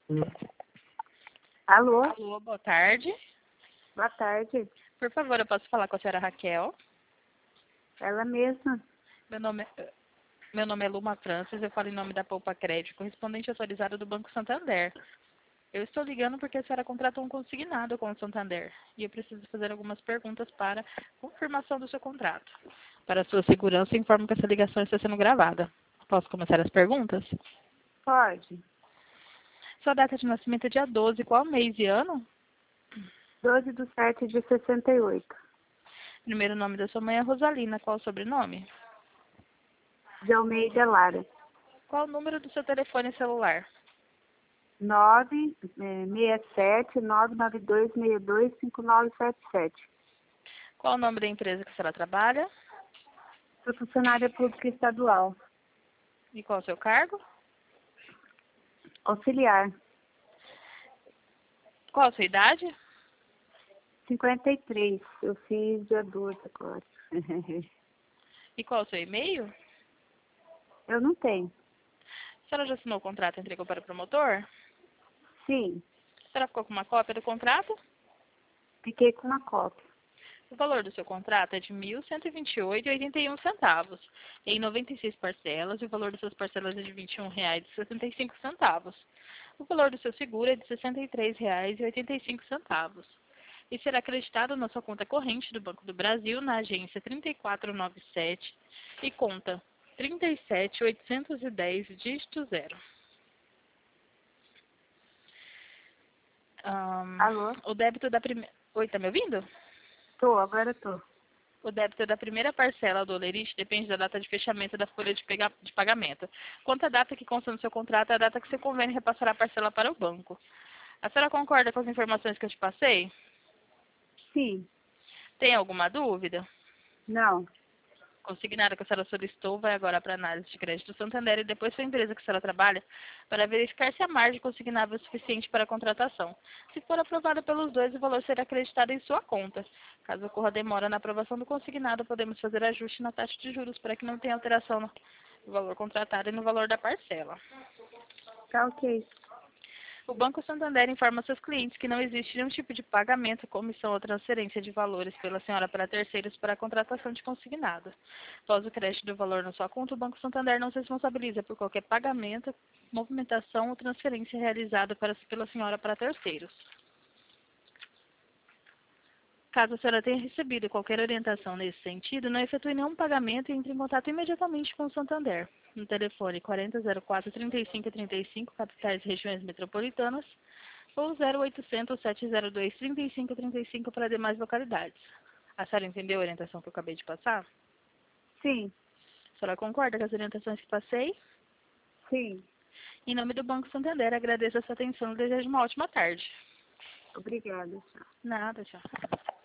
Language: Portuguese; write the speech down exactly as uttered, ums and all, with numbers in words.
Alô? Alô, boa tarde. Boa tarde. Por favor, eu posso falar com a senhora Raquel? Ela mesma. Meu nome é, meu nome é Luma Francis, eu falo em nome da Poupa Crédito, correspondente autorizado do Banco Santander. Eu estou ligando porque a senhora contratou um consignado com o Santander e eu preciso fazer algumas perguntas para confirmação do seu contrato. Para sua segurança, informo que essa ligação está sendo gravada. Posso começar as perguntas? Pode. Sua data de nascimento é dia doze, qual mês e ano? doze de sete de sessenta e oito. Primeiro nome da sua mãe é Rosalina, qual o sobrenome? De Almeida Lara. Qual o número do seu telefone celular? nove seis sete nove nove dois seis dois cinco nove sete sete. Qual o nome da empresa que a senhora trabalha? Sou funcionária pública estadual. E qual o seu cargo? Auxiliar. Qual a sua idade? cinquenta e três. Eu fiz dia doze agora. E qual o seu e-mail? Eu não tenho. A senhora já assinou o contrato e entregou para o promotor? Sim. A senhora ficou com uma cópia do contrato? Fiquei com uma cópia. O valor do seu contrato é de mil cento e vinte e oito reais e oitenta e um centavos, em noventa e seis parcelas, e o valor das suas parcelas é de vinte e um reais e sessenta e cinco centavos. O valor do seu seguro é de sessenta e três reais e oitenta e cinco centavos. E será acreditado na sua conta corrente do Banco do Brasil, na agência trinta e quatro noventa e sete e conta trinta e sete mil oitocentos e dez, dígito zero. Um, Alô? o débito da primeira... Oi, tá me ouvindo? Tô, agora tô. O débito da primeira parcela do olerite depende da data de fechamento da folha de, pega... de pagamento. Quanto à data que consta no seu contrato, é a data que você convém repassar a parcela para o banco. A senhora concorda com as informações que eu te passei? Sim. Tem alguma dúvida? Não. Consignado que a senhora solicitou vai agora para a análise de crédito do Santander e depois para a empresa que a senhora trabalha para verificar se a margem consignável é suficiente para a contratação. Se for aprovada pelos dois, o valor será acreditado em sua conta. Caso ocorra demora na aprovação do consignado, podemos fazer ajuste na taxa de juros para que não tenha alteração no valor contratado e no valor da parcela. Tá ok. O Banco Santander informa seus clientes que não existe nenhum tipo de pagamento, comissão ou transferência de valores pela senhora para terceiros para a contratação de consignado. Após o crédito do valor na sua conta, o Banco Santander não se responsabiliza por qualquer pagamento, movimentação ou transferência realizada para, pela senhora para terceiros. Caso a senhora tenha recebido qualquer orientação nesse sentido, não efetue nenhum pagamento e entre em contato imediatamente com o Santander. No telefone quarenta zero quatro, trinta e cinco trinta e cinco, capitais e regiões metropolitanas, ou zero oitocentos, sete zero dois, trinta e cinco trinta e cinco para demais localidades. A senhora entendeu a orientação que eu acabei de passar? Sim. A senhora concorda com as orientações que passei? Sim. Em nome do Banco Santander, agradeço a sua atenção e desejo uma ótima tarde. Obrigada. Tchau. Nada, tchau.